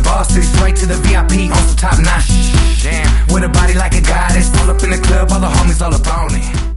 the boss, straight to the VIP on some top notch. Damn, with a body like a goddess, all up in the club, all the homies all up on it.